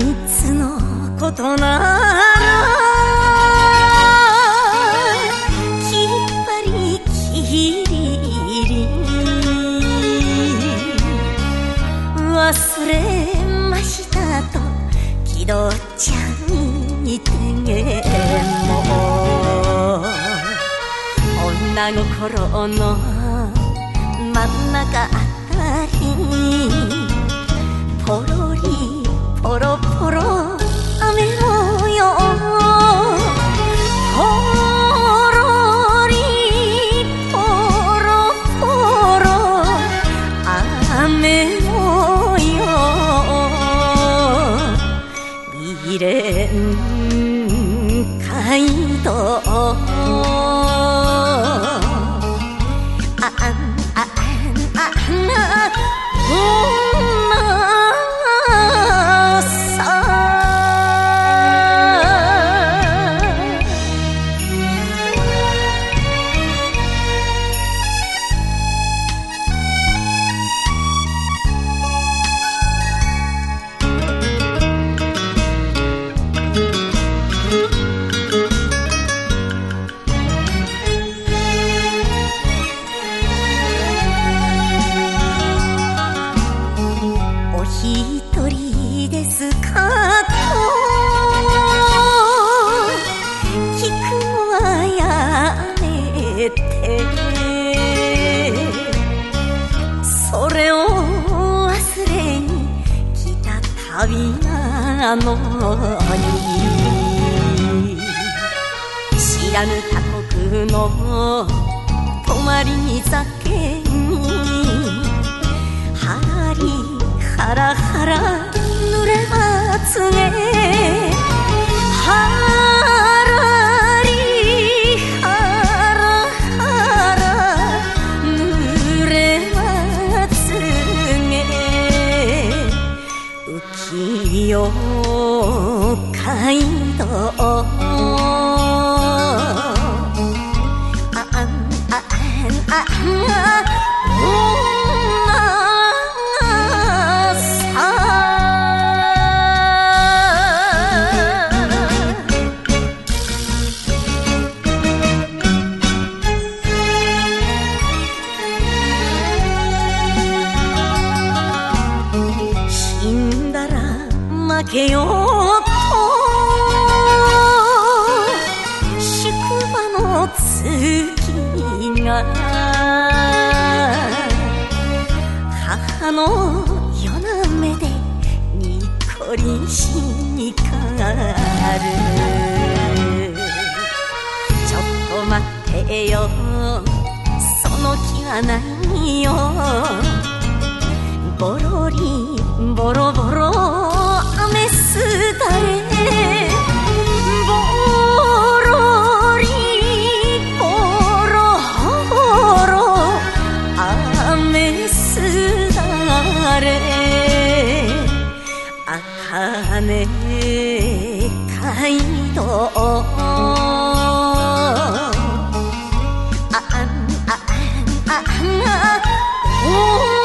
いつのことならきっぱりきりり忘れましたと気取っちゃいても女心の真ん中あたりポロリポロポロ雨のようポロリポロポロ雨のよう未練街道一人ですかと聞くのはやめてそれを忘れに来た旅なのに知らぬ他国の泊まり酒にはらりハラハラ濡れまつげはらりハラハラ濡れまつげ浮世街道死んだら負けようと宿場の月が母の夜なめでにっこりしかるちょっと待ってよその気はないよボロリボロボロ雨すだれボロリボロボロ雨すだれ茜街道あん